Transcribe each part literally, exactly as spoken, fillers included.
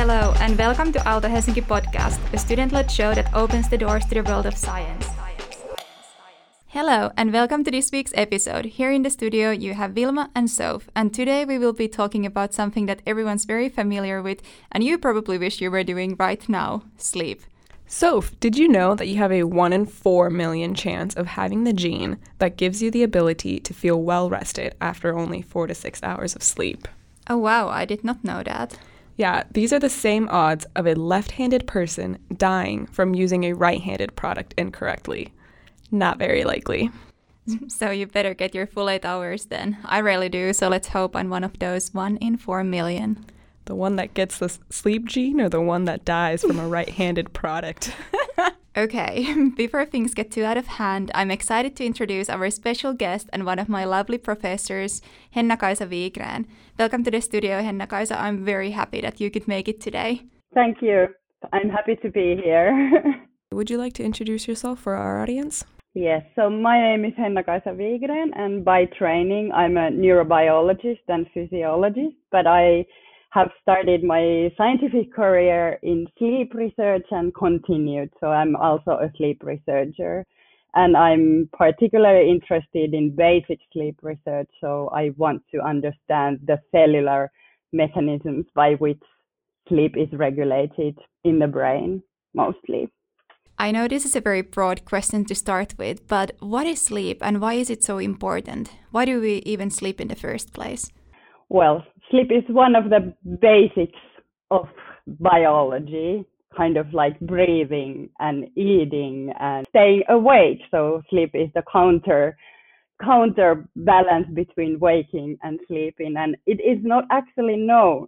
Hello, and welcome to Aalto Helsinki podcast, a student-led show that opens the doors to the world of science. Hello, and welcome to this week's episode. Here in the studio, you have Vilma and Soph, and today we will be talking about something that everyone's very familiar with, and you probably wish you were doing right now: sleep. Soph, did you know that you have a one in four million chance of having the gene that gives you the ability to feel well rested after only four to six hours of sleep? Oh wow, I did not know that. Yeah, these are the same odds of a left-handed person dying from using a right-handed product incorrectly. Not very likely. So you better get your full eight hours then. I rarely do, so let's hope I'm one of those one in four million. The one that gets the sleep gene or the one that dies from a right-handed product? Okay, before things get too out of hand, I'm excited to introduce our special guest and one of my lovely professors, Henna-Kaisa Wigren. Welcome to the studio, Henna-Kaisa. I'm very happy that you could make it today. Thank you. I'm happy to be here. Would you like to introduce yourself for our audience? Yes, so my name is Henna-Kaisa Wigren, and by training, I'm a neurobiologist and physiologist, but I have started my scientific career in sleep research and continued. So I'm also a sleep researcher, and I'm particularly interested in basic sleep research. So I want to understand the cellular mechanisms by which sleep is regulated in the brain, mostly. I know this is a very broad question to start with, but what is sleep and why is it so important? Why do we even sleep in the first place? Well, sleep is one of the basics of biology, kind of like breathing and eating and staying awake. So sleep is the counter counterbalance between waking and sleeping. And it is not actually known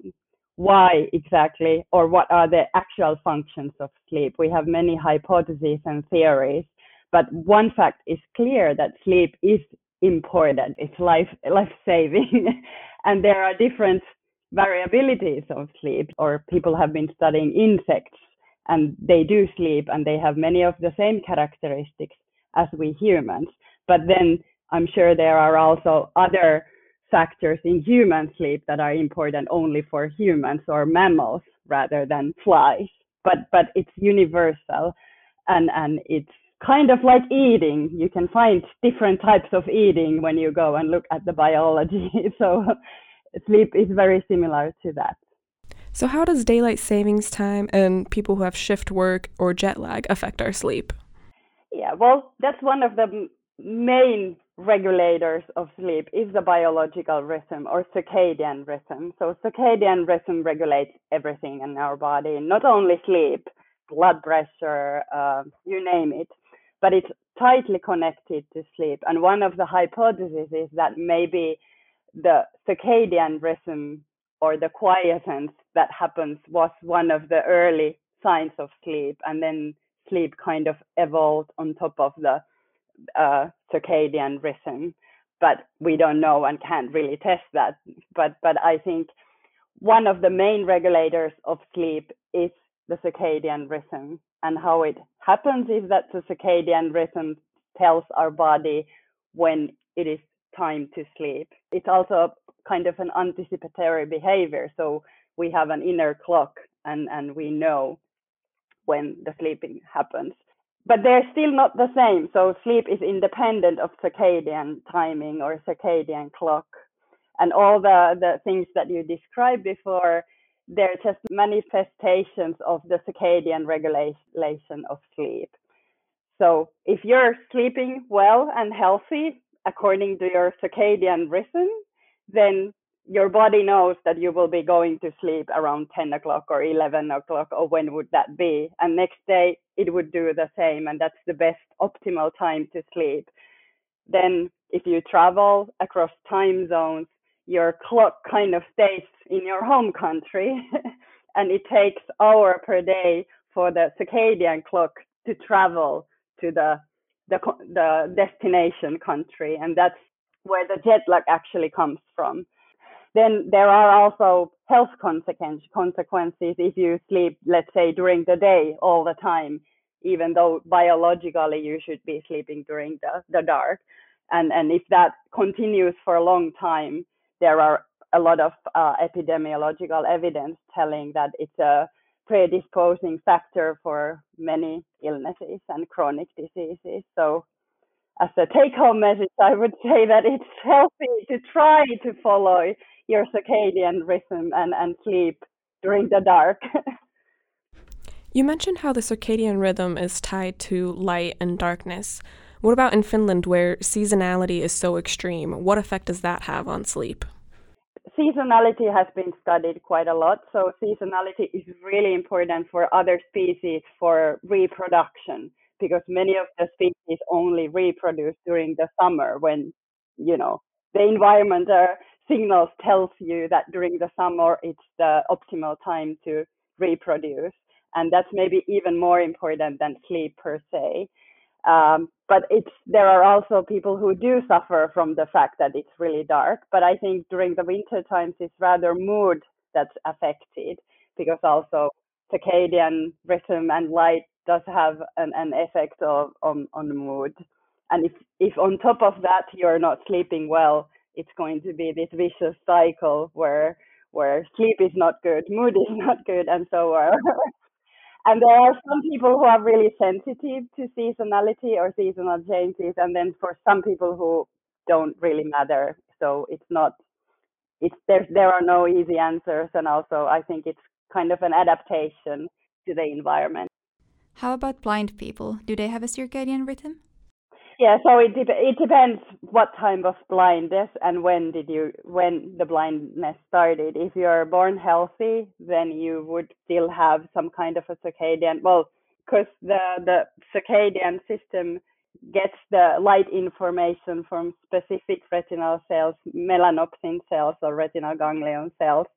why exactly or what are the actual functions of sleep. We have many hypotheses and theories, but one fact is clear, that sleep is important. It's life life-saving. And there are different variabilities of sleep, or people have been studying insects and they do sleep and they have many of the same characteristics as we humans. But then I'm sure there are also other factors in human sleep that are important only for humans or mammals rather than flies. But but it's universal, and, and it's kind of like eating. You can find different types of eating when you go and look at the biology. So sleep is very similar to that. So how does daylight savings time and people who have shift work or jet lag affect our sleep? Yeah, well, that's one of the main regulators of sleep is the biological rhythm or circadian rhythm. So circadian rhythm regulates everything in our body, not only sleep, blood pressure, uh, you name it, but it's tightly connected to sleep. And one of the hypotheses is that maybe the circadian rhythm or the quiescence that happens was one of the early signs of sleep, and then sleep kind of evolved on top of the uh, circadian rhythm. But we don't know and can't really test that. But but I think one of the main regulators of sleep is the circadian rhythm, and how it happens is that the circadian rhythm tells our body when it is time to sleep. It's also kind of an anticipatory behavior. So we have an inner clock, and, and we know when the sleeping happens. But they're still not the same. So sleep is independent of circadian timing or circadian clock. And all the, the things that you described before, they're just manifestations of the circadian regulation of sleep. So if you're sleeping well and healthy according to your circadian rhythm, then your body knows that you will be going to sleep around ten o'clock or eleven o'clock, or when would that be? And next day it would do the same, and that's the best optimal time to sleep. Then if you travel across time zones, your clock kind of stays in your home country and it takes hour per day for the circadian clock to travel to the, the the destination country, and that's where the jet lag actually comes from. Then there are also health consequences if you sleep, let's say, during the day all the time, even though biologically you should be sleeping during the, the dark. And, and if that continues for a long time, there are a lot of uh, epidemiological evidence telling that it's a predisposing factor for many illnesses and chronic diseases. So as a take-home message, I would say that it's healthy to try to follow your circadian rhythm and, and sleep during the dark. You mentioned how the circadian rhythm is tied to light and darkness. What about in Finland, where seasonality is so extreme? What effect does that have on sleep? Seasonality has been studied quite a lot. So seasonality is really important for other species for reproduction, because many of the species only reproduce during the summer when, you know, the environment uh, signals tells you that during the summer it's the optimal time to reproduce. And that's maybe even more important than sleep per se. Um, but it's there are also people who do suffer from the fact that it's really dark. But I think during the winter times, it's rather mood that's affected, because also circadian rhythm and light does have an, an effect of, on, on mood. And if, if on top of that you're not sleeping well, it's going to be this vicious cycle where where sleep is not good, mood is not good, and so on. And there are some people who are really sensitive to seasonality or seasonal changes, and then for some people who don't really matter. So it's not, it's there. There are no easy answers, and also I think it's kind of an adaptation to the environment. How about blind people? Do they have a circadian rhythm? Yeah, so it de- it depends what type of blindness and when did you when the blindness started. If you're born healthy, then you would still have some kind of a circadian. Well, because the the circadian system gets the light information from specific retinal cells, melanopsin cells or retinal ganglion cells.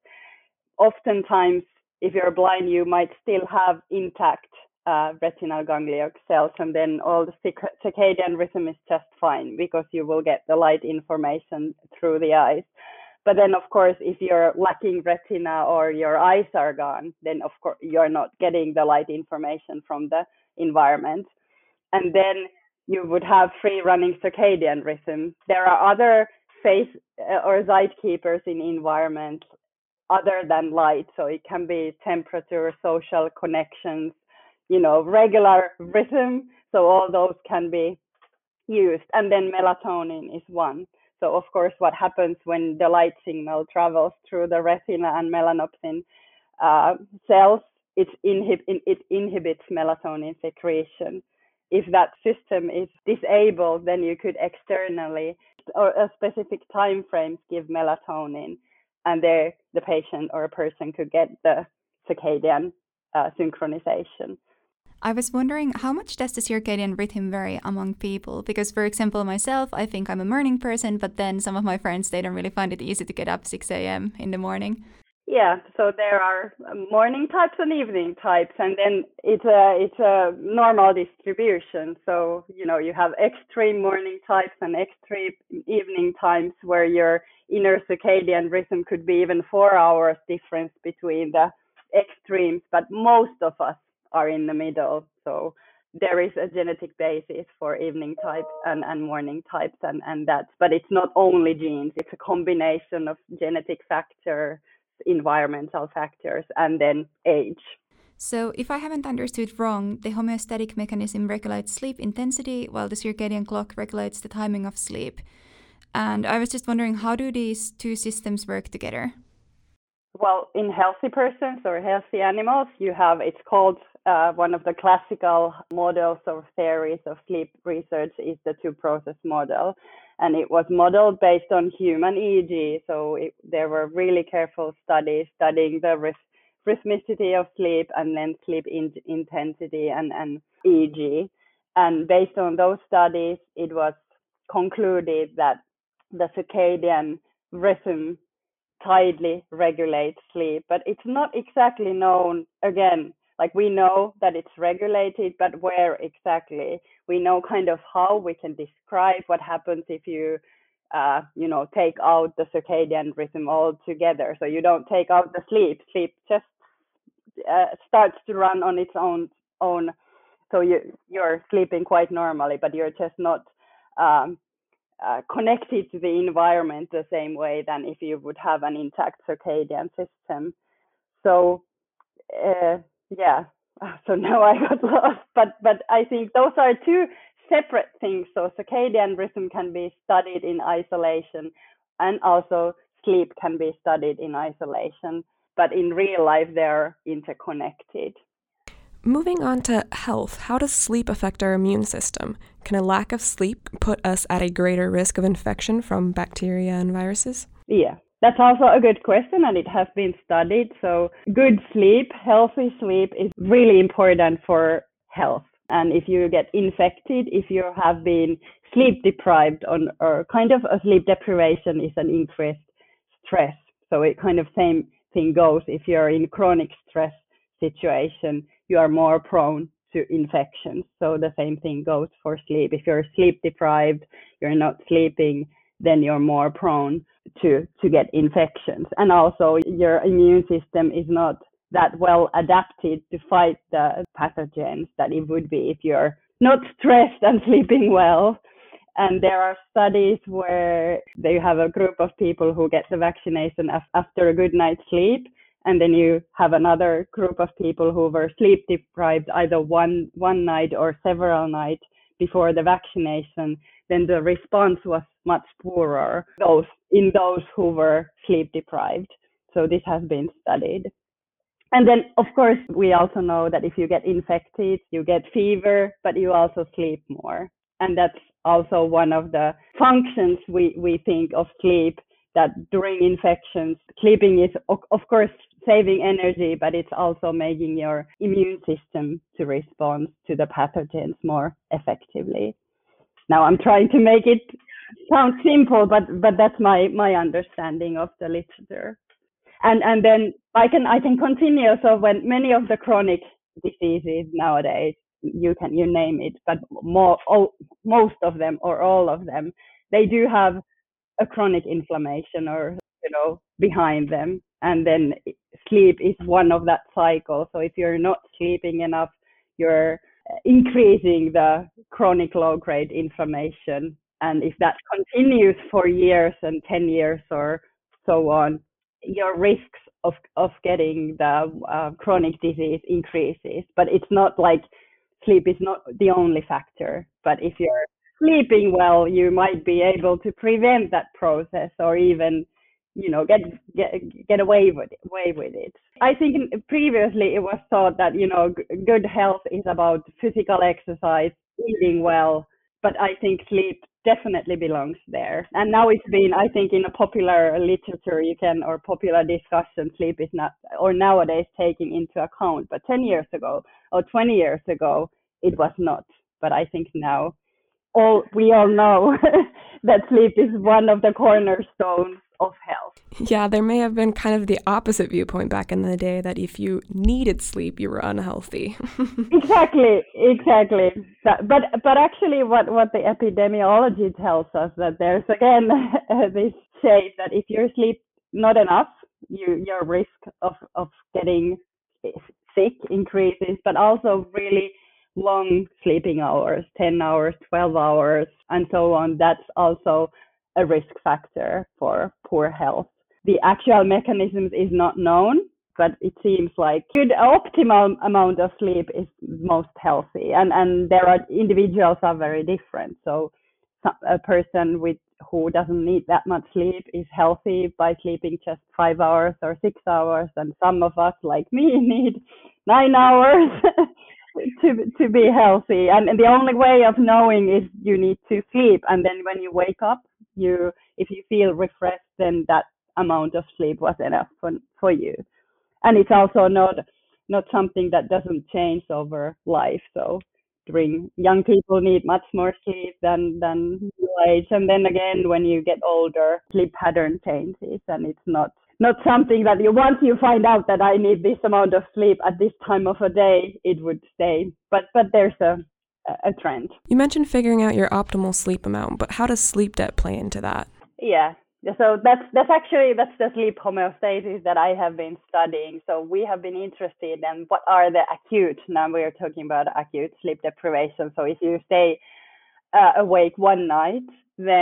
Oftentimes, if you're blind, you might still have intact Uh, retinal ganglion cells, and then all the circ- circadian rhythm is just fine because you will get the light information through the eyes. But then, of course, if you're lacking retina or your eyes are gone, then of course you're not getting the light information from the environment. And then you would have free running circadian rhythm. There are other phase uh, or zeitkeepers in environment other than light. So it can be temperature, social connections, you know, regular rhythm. So all those can be used. And then melatonin is one. So of course, what happens when the light signal travels through the retina and melanopsin uh, cells, it, inhib- it inhibits melatonin secretion. If that system is disabled, then you could externally or a specific time frames give melatonin, and there the patient or a person could get the circadian uh, synchronization. I was wondering, how much does the circadian rhythm vary among people? Because, for example, myself, I think I'm a morning person, but then some of my friends, they don't really find it easy to get up six a.m. in the morning. Yeah, so there are morning types and evening types, and then it's a it's a normal distribution. So you know you have extreme morning types and extreme evening times where your inner circadian rhythm could be even four hours difference between the extremes, but most of us are in the middle. So there is a genetic basis for evening types and, and morning types, and, and that's, but it's not only genes, it's a combination of genetic factor, environmental factors, and then age. So, if I haven't understood wrong, the homeostatic mechanism regulates sleep intensity while the circadian clock regulates the timing of sleep. And I was just wondering, how do these two systems work together? Well, in healthy persons or healthy animals, you have, it's called uh, one of the classical models or theories of sleep research is the two-process model. And it was modeled based on human E E G. So it, there were really careful studies studying the rhyth- rhythmicity of sleep and then sleep in- intensity and, and E E G. And based on those studies, it was concluded that the circadian rhythm tightly regulates sleep, but it's not exactly known. Again, like we know that it's regulated, but where exactly? We know kind of how we can describe what happens if you, uh, you know, take out the circadian rhythm altogether. So you don't take out the sleep. Sleep just uh, starts to run on its own own. So you you're sleeping quite normally, but you're just not. Um, uh, connected to the environment the same way than if you would have an intact circadian system. So uh, yeah, so now I got lost, but but I think those are two separate things. So circadian rhythm can be studied in isolation, and also sleep can be studied in isolation, but in real life they're interconnected. Moving on to health, how does sleep affect our immune system? Can a lack of sleep put us at a greater risk of infection from bacteria and viruses? Yeah, that's also a good question, and it has been studied. So good sleep, healthy sleep is really important for health. And if you get infected, if you have been sleep deprived on, or kind of a sleep deprivation is an increased stress. So it kind of same thing goes. If you're in chronic stress situation, you are more prone to infections. So the same thing goes for sleep. If you're sleep deprived, you're not sleeping, then you're more prone to, to get infections. And also your immune system is not that well adapted to fight the pathogens that it would be if you're not stressed and sleeping well. And there are studies where they have a group of people who get the vaccination after a good night's sleep. And then you have another group of people who were sleep deprived either one, one night or several nights before the vaccination. Then the response was much poorer those in those who were sleep deprived. So this has been studied. And then, of course, we also know that if you get infected, you get fever, but you also sleep more. And that's also one of the functions we, we think of sleep, that during infections, sleeping is, of course, saving energy, but it's also making your immune system to respond to the pathogens more effectively. Now, I'm trying to make it sound simple, but, but that's my, my understanding of the literature. And and then I can I can continue. So when many of the chronic diseases nowadays, you can you name it, but more all, most of them or all of them, they do have a chronic inflammation or you know behind them. And then sleep is one of that cycle. So if you're not sleeping enough, you're increasing the chronic low-grade inflammation. And if that continues for years and ten years or so on, your risks of, of getting the uh, chronic disease increases. But it's not like sleep is not the only factor. But if you're sleeping well, you might be able to prevent that process or even, you know, get get get away with it, away with it. I think previously it was thought that, you know, g- good health is about physical exercise, eating well, but I think sleep definitely belongs there. And now it's been, I think, in a popular literature, you can, or popular discussion, sleep is not, or nowadays taking into account. But ten years ago or twenty years ago, it was not. But I think now all we all know that sleep is one of the cornerstones of health. Yeah, there may have been kind of the opposite viewpoint back in the day, that if you needed sleep, you were unhealthy. Exactly, exactly. But but actually, what, what the epidemiology tells us, that there's again this shade that if you sleep not enough, you your risk of of getting sick increases, but also really long sleeping hours, ten hours, twelve hours, and so on. That's also a risk factor for poor health. The actual mechanisms is not known, but it seems like good optimal amount of sleep is most healthy. And, and there are individuals are very different. So a person with who doesn't need that much sleep is healthy by sleeping just five hours or six hours. And some of us, like me, need nine hours to to be healthy. And, and the only way of knowing is you need to sleep. And then when you wake up, you if you feel refreshed, then that amount of sleep was enough for, for you. And it's also not not something that doesn't change over life. So during young people need much more sleep than than middle age, and then again when you get older, sleep pattern changes, and it's not not something that you once you find out that I need this amount of sleep at this time of a day, it would stay. But but there's a a trend. You mentioned figuring out your optimal sleep amount, but how does sleep debt play into that? Yeah. So that's that's actually that's the sleep homeostasis that I have been studying. So we have been interested in what are the acute. Now we are talking about acute sleep deprivation. So if you stay uh, awake one night, then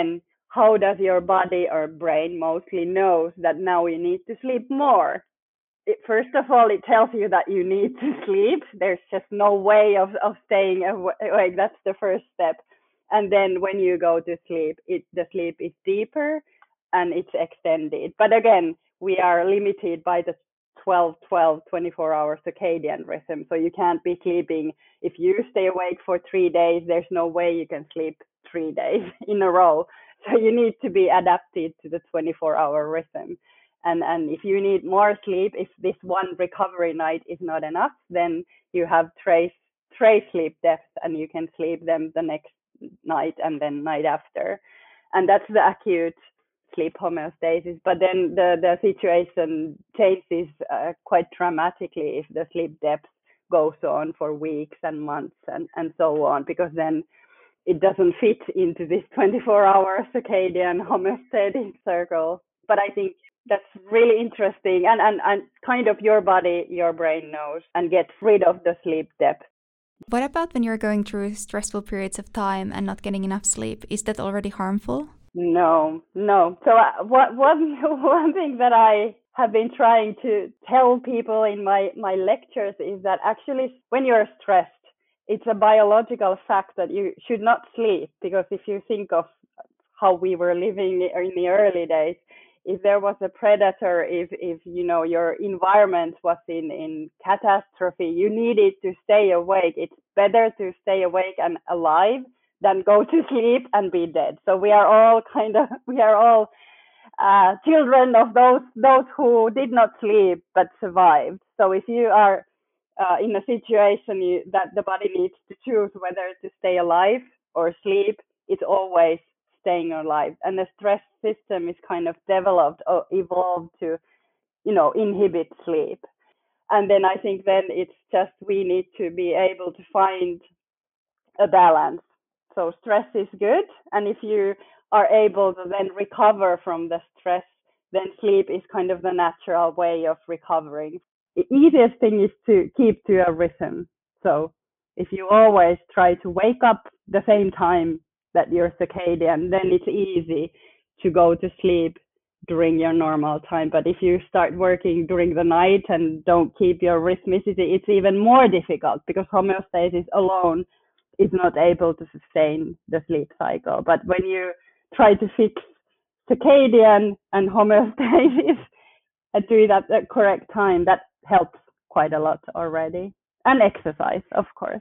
how does your body or brain mostly knows that now you need to sleep more? It, first of all, it tells you that you need to sleep. There's just no way of, of staying awake. That's the first step. And then when you go to sleep, it, the sleep is deeper and it's extended. But again, we are limited by the twelve, twelve, twenty-four hour circadian rhythm. So you can't be sleeping. If you stay awake for three days, there's no way you can sleep three days in a row. So you need to be adapted to the twenty-four hour rhythm. And, and if you need more sleep, if this one recovery night is not enough, then you have trace, trace sleep depth and you can sleep them the next night and then night after. And that's the acute sleep homeostasis. But then the, the situation changes uh, quite dramatically if the sleep depth goes on for weeks and months and, and so on, because then it doesn't fit into this twenty-four hour circadian homeostatic circle. But I think that's really interesting, and, and, and kind of your body, your brain knows and gets rid of the sleep depth. What about when you're going through stressful periods of time and not getting enough sleep? Is that already harmful? No, no. So uh, what, one, one thing that I have been trying to tell people in my, my lectures is that actually when you're stressed, it's a biological fact that you should not sleep, because if you think of how we were living in the early days, if there was a predator, if, if you know your environment was in, in catastrophe, you needed to stay awake. It's better to stay awake and alive than go to sleep and be dead. So we are all kind of, we are all uh, children of those those who did not sleep but survived. So if you are uh, in a situation you, that the body needs to choose whether to stay alive or sleep, it's always staying alive. And the stress system is kind of developed or evolved to, you know, inhibit sleep. And then I think then it's just we need to be able to find a balance. So stress is good, and if you are able to then recover from the stress, then sleep is kind of the natural way of recovering. The easiest thing is to keep to a rhythm. So if you always try to wake up the same time that you're circadian, then it's easy to go to sleep during your normal time. But if you start working during the night and don't keep your rhythmicity, it's even more difficult, because homeostasis alone is not able to sustain the sleep cycle. But when you try to fix circadian and homeostasis and do it at the correct time, that helps quite a lot already. And exercise, of course.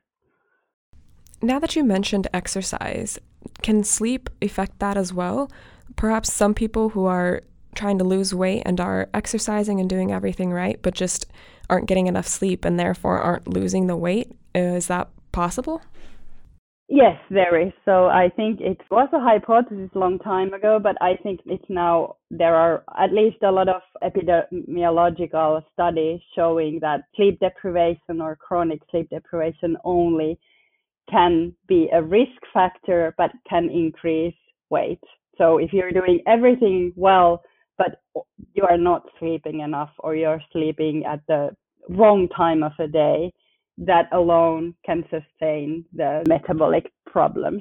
Now that you mentioned exercise, can sleep affect that as well? Perhaps some people who are trying to lose weight and are exercising and doing everything right, but just aren't getting enough sleep and therefore aren't losing the weight. Is that possible? Yes, there is. So I think it was a hypothesis a long time ago, but I think it's now, there are at least a lot of epidemiological studies showing that sleep deprivation or chronic sleep deprivation only can be a risk factor, but can increase weight. So if you're doing everything well, but you are not sleeping enough, or you're sleeping at the wrong time of the day, that alone can sustain the metabolic problems.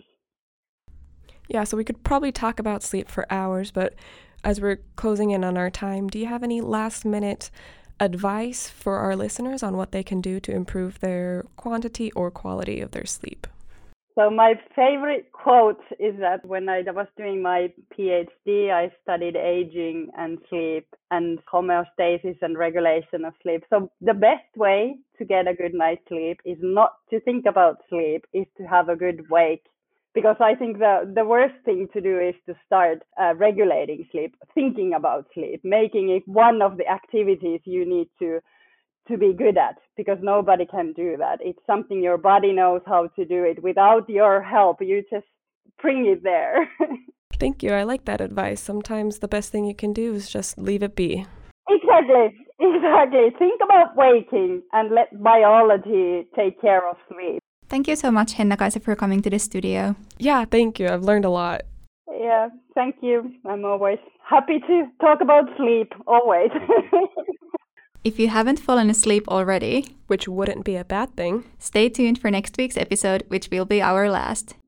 Yeah, so we could probably talk about sleep for hours, but as we're closing in on our time, do you have any last minute advice for our listeners on what they can do to improve their quantity or quality of their sleep? So my favorite quote is that when I was doing my PhD, I studied aging and sleep and homeostasis and regulation of sleep. So the best way to get a good night's sleep is not to think about sleep, is to have a good wake. Because I think the, the worst thing to do is to start uh, regulating sleep, thinking about sleep, making it one of the activities you need to to be good at, because nobody can do that. It's something your body knows how to do it. Without your help, you just bring it there. Thank you. I like that advice. Sometimes the best thing you can do is just leave it be. Exactly. Exactly. Think about waking and let biology take care of sleep. Thank you so much, Henna-Kaisa, for coming to the studio. Yeah, thank you. I've learned a lot. Yeah, thank you. I'm always happy to talk about sleep, always. If you haven't fallen asleep already, which wouldn't be a bad thing, stay tuned for next week's episode, which will be our last.